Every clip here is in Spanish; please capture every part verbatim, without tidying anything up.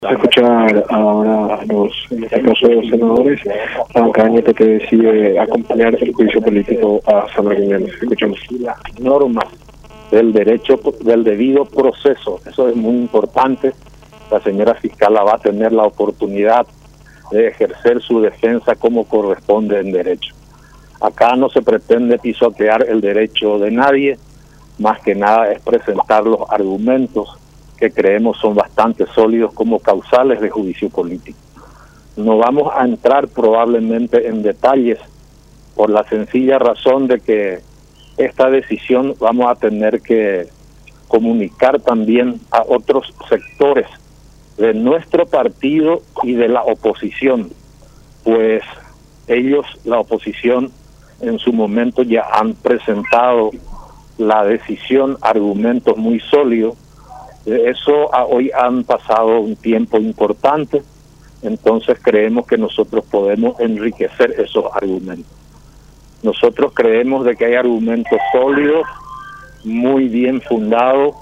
Escuchar ahora a los, en este caso, los senadores, a Cañete, que decide acompañar el juicio político a Sandra Jiménez. Escuchamos. Las normas del derecho, del debido proceso, eso es muy importante. La señora fiscal va a tener la oportunidad de ejercer su defensa como corresponde en derecho. Acá no se pretende pisotear el derecho de nadie, más que nada es presentar los argumentos que creemos son bastante sólidos como causales de juicio político. No vamos a entrar probablemente en detalles por la sencilla razón de que esta decisión vamos a tener que comunicar también a otros sectores de nuestro partido y de la oposición, pues ellos, la oposición, en su momento ya han presentado la decisión, argumentos muy sólidos. De eso a hoy han pasado un tiempo importante, entonces creemos que nosotros podemos enriquecer esos argumentos. Nosotros creemos de que hay argumentos sólidos, muy bien fundados,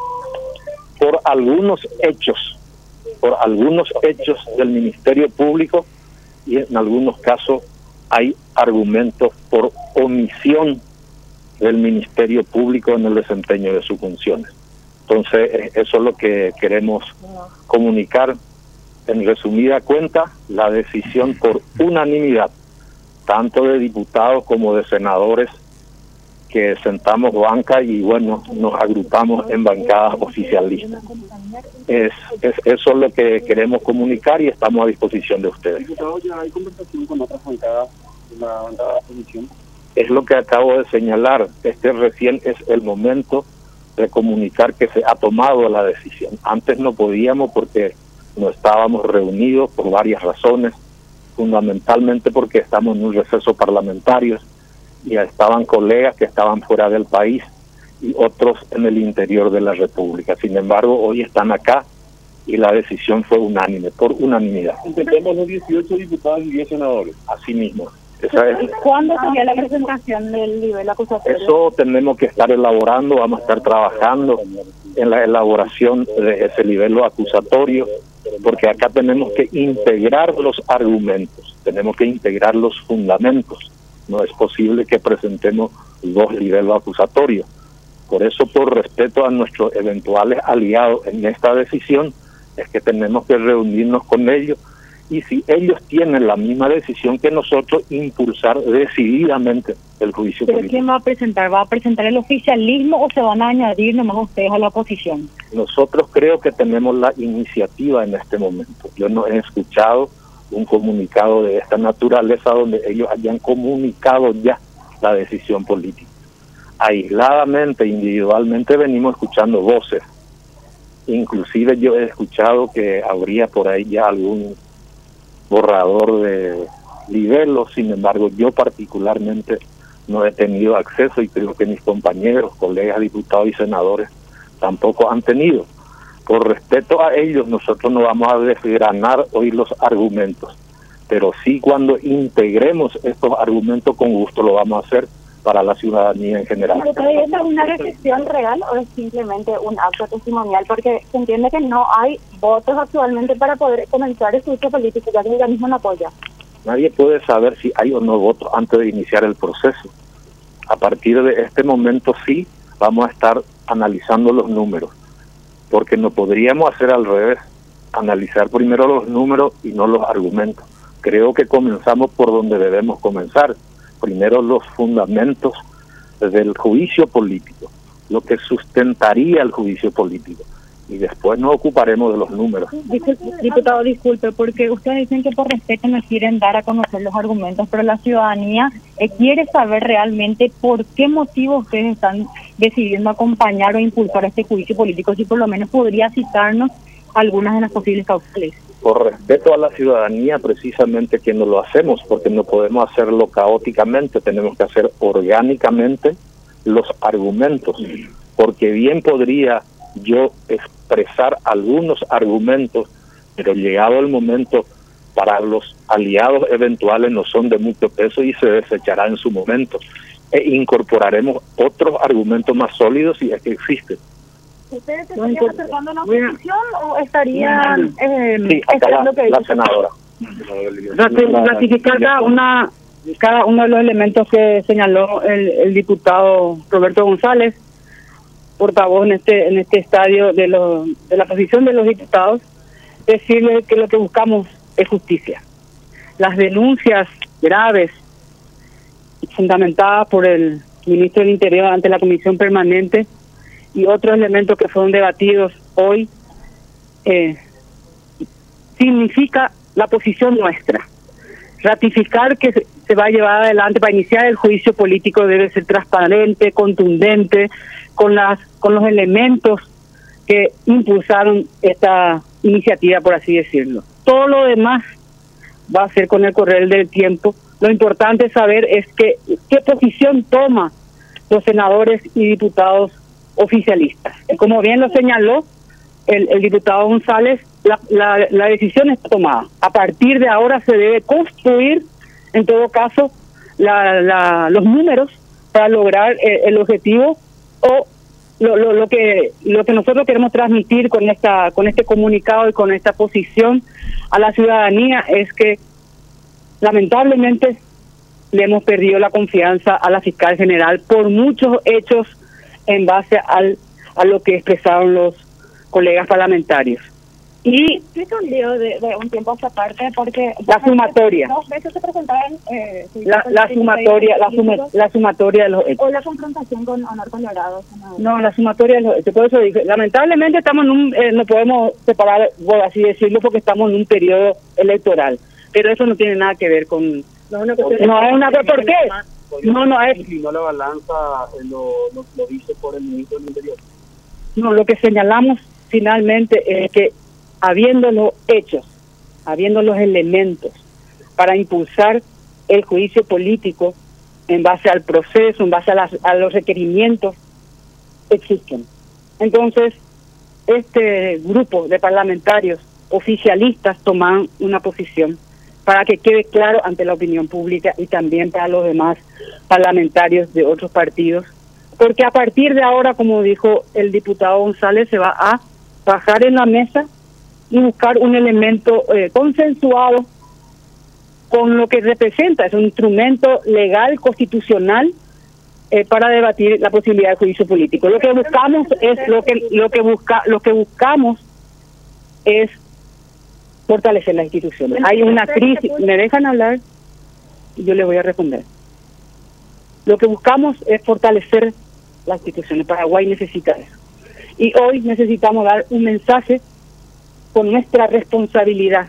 por algunos hechos, por algunos hechos del Ministerio Público, y en algunos casos hay argumentos por omisión del Ministerio Público en el desempeño de sus funciones. Entonces, eso es lo que queremos comunicar. En resumida cuenta, la decisión por unanimidad, tanto de diputados como de senadores, que sentamos banca y, bueno, nos agrupamos en bancadas oficialistas. Es, es Eso es lo que queremos comunicar y estamos a disposición de ustedes. Diputado, ¿ya hay conversación con otras bancadas de la bancada de oposición? Es lo que acabo de señalar. Este recién es el momento de comunicar que se ha tomado la decisión. Antes no podíamos porque no estábamos reunidos por varias razones, fundamentalmente porque estamos en un receso parlamentario y estaban colegas que estaban fuera del país y otros en el interior de la República. Sin embargo, hoy están acá y la decisión fue unánime, por unanimidad. Entendemos los dieciocho diputados y diez senadores. Así mismo. Esa es, ¿Cuándo sería la presentación del nivel acusatorio? Eso tenemos que estar elaborando, vamos a estar trabajando en la elaboración de ese nivel acusatorio, porque acá tenemos que integrar los argumentos, tenemos que integrar los fundamentos. No es posible que presentemos dos niveles acusatorios. Por eso, por respeto a nuestros eventuales aliados en esta decisión, es que tenemos que reunirnos con ellos. Y si ellos tienen la misma decisión que nosotros, impulsar decididamente el juicio ¿Pero político. quién va a presentar? ¿Va a presentar el oficialismo o se van a añadir nomás ustedes a la oposición? Nosotros creo que tenemos la iniciativa en este momento. Yo no he escuchado un comunicado de esta naturaleza donde ellos hayan comunicado ya la decisión política. Aisladamente, individualmente venimos escuchando voces. Inclusive yo he escuchado que habría por ahí ya algún borrador de libelo. Sin embargo, yo particularmente no he tenido acceso y creo que mis compañeros, colegas diputados y senadores tampoco han tenido. Por respeto a ellos, nosotros no vamos a desgranar hoy los argumentos, pero sí, cuando integremos estos argumentos, con gusto lo vamos a hacer para la ciudadanía en general. ¿Es una decisión real o es simplemente un acto testimonial? Porque se entiende que no hay votos actualmente para poder comenzar el juicio político, ya que el organismo no apoya. Nadie puede saber si hay o no votos antes de iniciar el proceso. A partir de este momento sí vamos a estar analizando los números, porque no podríamos hacer al revés, analizar primero los números y no los argumentos. Creo que comenzamos por donde debemos comenzar. Primero los fundamentos del juicio político, lo que sustentaría el juicio político, y después nos ocuparemos de los números. Diputado, disculpe, porque ustedes dicen que por respeto no quieren dar a conocer los argumentos, pero la ciudadanía eh, quiere saber realmente por qué motivo ustedes están decidiendo acompañar o impulsar este juicio político, si por lo menos podría citarnos algunas de las posibles causales. Por respeto a la ciudadanía, precisamente que no lo hacemos, porque no podemos hacerlo caóticamente, tenemos que hacer orgánicamente los argumentos, porque bien podría yo expresar algunos argumentos, pero llegado el momento, para los aliados eventuales no son de mucho peso y se desechará en su momento. E incorporaremos otros argumentos más sólidos si es que existen. ¿Ustedes se estarían acercando a una oposición o estarían eh, sí, esperando la, que la senadora ratificar cada una cada uno de los elementos que señaló el, el diputado Roberto González, portavoz en este en este estadio de los de la posición de los diputados, decirle que lo que buscamos es justicia. Las denuncias graves fundamentadas por el ministro del Interior ante la Comisión Permanente y otros elementos que fueron debatidos hoy eh, significa la posición nuestra. Ratificar que se, se va a llevar adelante para iniciar el juicio político debe ser transparente, contundente, con las con los elementos que impulsaron esta iniciativa, por así decirlo. Todo lo demás va a ser con el correr del tiempo. Lo importante saber es que qué posición toma los senadores y diputados oficialistas. Y como bien lo señaló el, el diputado González, la, la, la decisión está tomada. A partir de ahora se debe construir, en todo caso, la, la, los números para lograr eh, el objetivo o lo, lo, lo que lo que nosotros queremos transmitir con esta con este comunicado y con esta posición a la ciudadanía es que lamentablemente le hemos perdido la confianza a la fiscal general por muchos hechos en base al a lo que expresaron los colegas parlamentarios. Y es un lío de, de un tiempo a esta parte porque la sumatoria dos veces se presentaron eh, la, la sumatoria la, suma, la sumatoria de los hechos o la confrontación con Honor Colorado. No, la sumatoria de los hechos. Por eso dije, lamentablemente estamos en un eh, no podemos separar, por así decirlo, porque estamos en un periodo electoral, pero eso no tiene nada que ver con no, una cuestión, no es una cosa. ¿Por qué? No, no es inclinó la balanza, eh, lo, lo, lo dice por el ministro del Interior. No, lo que señalamos finalmente es que habiendo los hechos, habiendo los elementos para impulsar el juicio político en base al proceso, en base a, las, a los requerimientos, existen. Entonces, este grupo de parlamentarios oficialistas toman una posición para que quede claro ante la opinión pública y también para los demás parlamentarios de otros partidos, porque a partir de ahora, como dijo el diputado González, se va a bajar en la mesa y buscar un elemento eh, consensuado con lo que representa, es un instrumento legal, constitucional, eh, para debatir la posibilidad de juicio político. Lo que buscamos es lo que lo que busca lo que buscamos es fortalecer las instituciones. Hay una crisis, me dejan hablar y yo les voy a responder. Lo que buscamos es fortalecer las instituciones. Paraguay necesita eso. Y hoy necesitamos dar un mensaje con nuestra responsabilidad.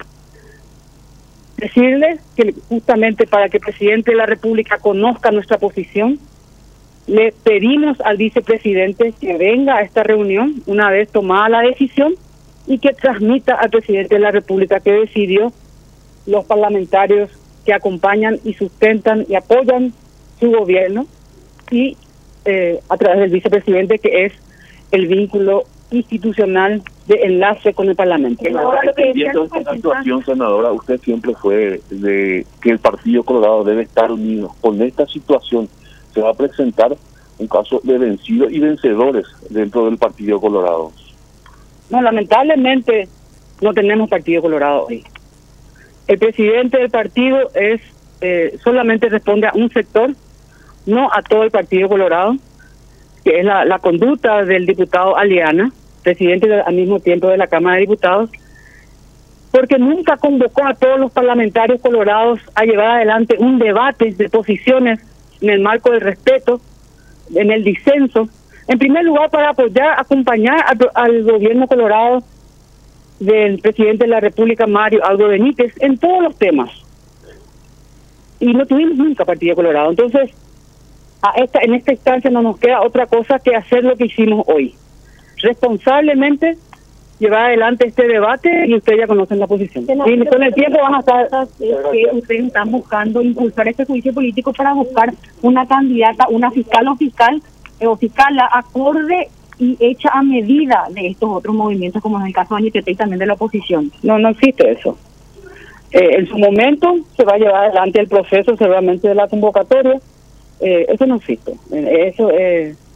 Decirle que justamente para que el presidente de la República conozca nuestra posición, le pedimos al vicepresidente que venga a esta reunión una vez tomada la decisión y que transmita al presidente de la República que decidió los parlamentarios que acompañan y sustentan y apoyan su gobierno y eh, a través del vicepresidente, que es el vínculo institucional de enlace con el Parlamento. Viendo esta situación, senadora, usted siempre fue de que el Partido Colorado debe estar unido. Con esta situación se va a presentar un caso de vencidos y vencedores dentro del Partido Colorado. No, lamentablemente no tenemos Partido Colorado hoy. El presidente del partido es eh, solamente responde a un sector, no a todo el Partido Colorado, que es la, la conducta del diputado Aliana, presidente de, al mismo tiempo de la Cámara de Diputados, porque nunca convocó a todos los parlamentarios colorados a llevar adelante un debate de posiciones en el marco del respeto, en el disenso, en primer lugar para apoyar, acompañar a, al gobierno colorado del presidente de la República, Mario Aldo Benítez, en todos los temas. Y no tuvimos nunca Partido Colorado. Entonces, a esta en esta instancia no nos queda otra cosa que hacer lo que hicimos hoy. Responsablemente llevar adelante este debate, y ustedes ya conocen la posición. Y con el tiempo van a estar... que ustedes están buscando impulsar este juicio político para buscar una candidata, una fiscal o fiscal, eh, o fiscal acorde y hecha a medida de estos otros movimientos, como en el caso de Añetete y también de la oposición. No, no existe eso. Eh, en su momento se va a llevar adelante el proceso seguramente de la convocatoria. Eh, eso no existe. Eh, eso eh,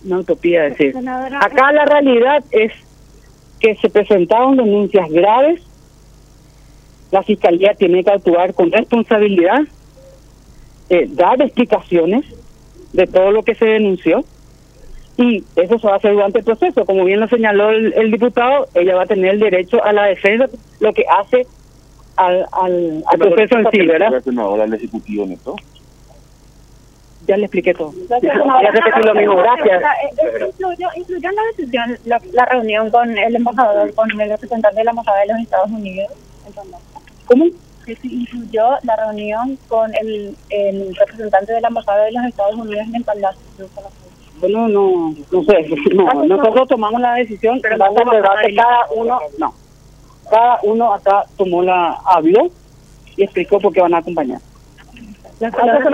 una utopía decir. Acá la realidad es que se presentaron denuncias graves, la Fiscalía tiene que actuar con responsabilidad, eh, dar explicaciones de todo lo que se denunció, y eso se va a hacer durante el proceso. Como bien lo señaló el, el diputado, ella va a tener el derecho a la defensa, lo que hace al, al, al proceso en sí, ¿verdad? Ahora el Ejecutivo en esto. Ya le expliqué todo. Ya repetí lo mismo, gracias. Incluyó, incluyó en la decisión la, la reunión con el embajador, con el representante de la embajada de los Estados Unidos. Entonces, ¿cómo? Que se incluyó la reunión con el, el representante de la embajada de los Estados Unidos en el Palacio. Bueno, no, no sé. No, nosotros tomamos la decisión, pero vamos a debate cada uno. No, cada uno acá tomó la, habló y explicó por qué van a acompañar. La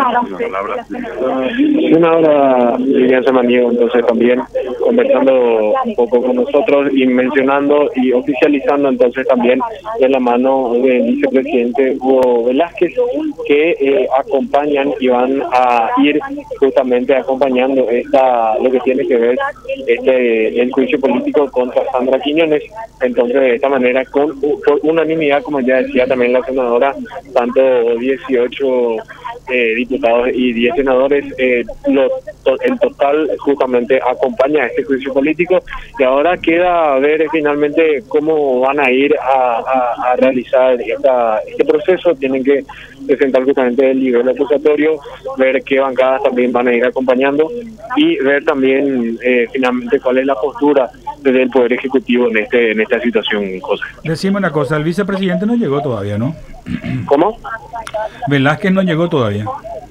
senadora Lilian Samaniego, entonces también conversando un poco con nosotros y mencionando y oficializando entonces también de la mano del vicepresidente Hugo Velázquez, que eh, acompañan y van a ir justamente acompañando esta lo que tiene que ver este el juicio político contra Sandra Quiñones. Entonces, de esta manera, con por unanimidad, como ya decía también la senadora, tanto dieciocho Eh, diputados y diez senadores, eh, lo, to, en total justamente acompaña a este juicio político, y ahora queda ver finalmente cómo van a ir a, a, a realizar esta, este proceso. Tienen que presentar justamente el nivel acusatorio, ver qué bancadas también van a ir acompañando y ver también eh, finalmente cuál es la postura desde el Poder Ejecutivo en este en esta situación, José. Decime una cosa, el vicepresidente no llegó todavía, ¿no? ¿Cómo? Velázquez no llegó todavía.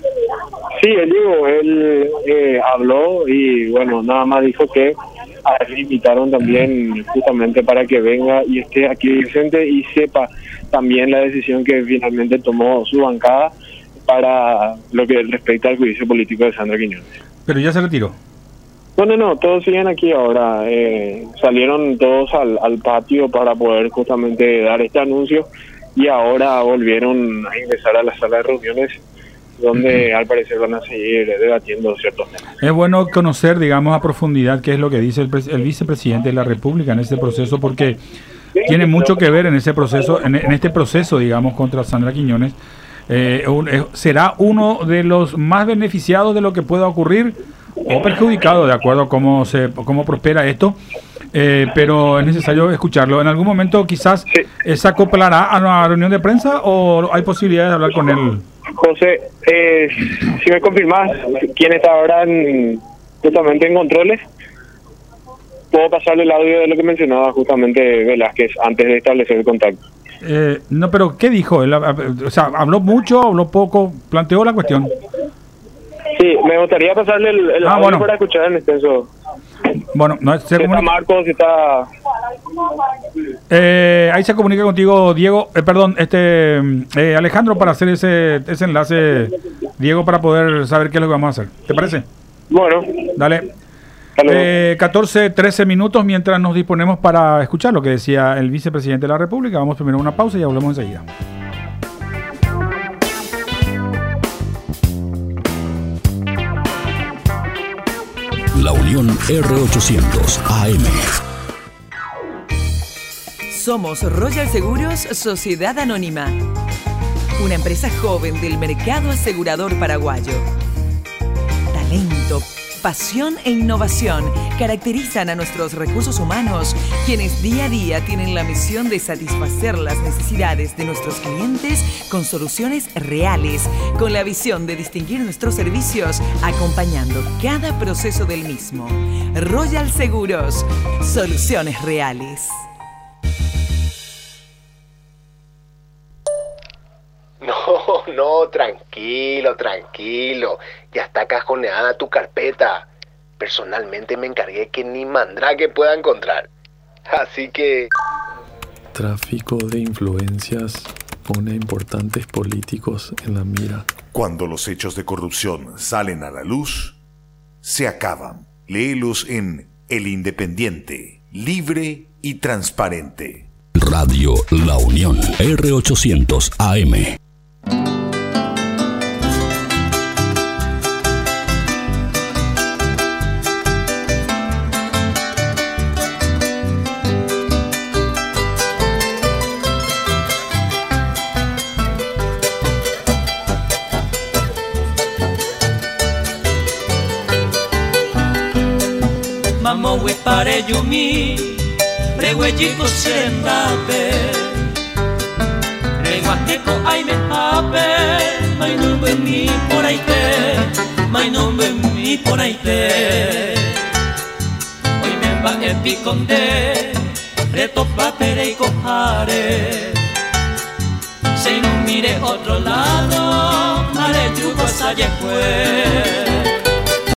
Sí, él llegó, él eh, habló y bueno, nada más dijo que a él le invitaron también justamente para que venga y esté aquí presente y sepa también la decisión que finalmente tomó su bancada para lo que respecta al juicio político de Sandra Quiñones. Pero ya se retiró. No, no, no, todos siguen aquí ahora. Eh, salieron todos al, al patio para poder justamente dar este anuncio y ahora volvieron a ingresar a la sala de reuniones donde al parecer van a seguir debatiendo ciertos temas. Es bueno conocer, digamos, a profundidad qué es lo que dice el, el vicepresidente de la República en este proceso, porque tiene mucho que ver en ese proceso, en, en este proceso, digamos, contra Sandra Quiñones. Eh, un, eh, será uno de los más beneficiados de lo que pueda ocurrir o perjudicado, de acuerdo a cómo se cómo prospera esto. Eh, pero es necesario escucharlo. ¿En algún momento quizás sí. se acoplará a una reunión de prensa o hay posibilidad de hablar con él? José, eh, si me confirmas quién está ahora en, justamente en controles, puedo pasarle el audio de lo que mencionaba justamente Velázquez antes de establecer el contacto. Eh, no, pero ¿qué dijo él? O sea, ¿habló mucho, habló poco? ¿Planteó la cuestión? Sí, me gustaría pasarle el, el ah, audio bueno. para escuchar en extenso. Bueno, no se si está Marcos, si está... Eh, ahí se comunica contigo Diego, eh, perdón, este eh, Alejandro, para hacer ese, ese enlace, Diego, para poder saber qué es lo que vamos a hacer. ¿Te parece? Bueno. Dale. Eh, catorce, trece minutos mientras nos disponemos para escuchar lo que decía el vicepresidente de la República. Vamos primero a una pausa y hablamos enseguida. La Unión R ochocientos A M. Somos Royal Seguros Sociedad Anónima, una empresa joven del mercado asegurador paraguayo. Talento, pasión e innovación caracterizan a nuestros recursos humanos, quienes día a día tienen la misión de satisfacer las necesidades de nuestros clientes con soluciones reales, con la visión de distinguir nuestros servicios acompañando cada proceso del mismo. Royal Seguros, soluciones reales. No, no, tranquilo, tranquilo. Ya está cajoneada tu carpeta. Personalmente me encargué que ni Mandrake pueda encontrar. Así que... Tráfico de influencias pone a importantes políticos en la mira. Cuando los hechos de corrupción salen a la luz, se acaban. Léelos en El Independiente, libre y transparente. Radio La Unión R ochocientos A M. mamo we pare yumi Reguellito serendape Reguateco ay me hape May no ve mi por ahí te May no ve mi por ahí te Hoy me va en piconde Reto papere y cojare Si no mire otro lado Mare yugo saye fue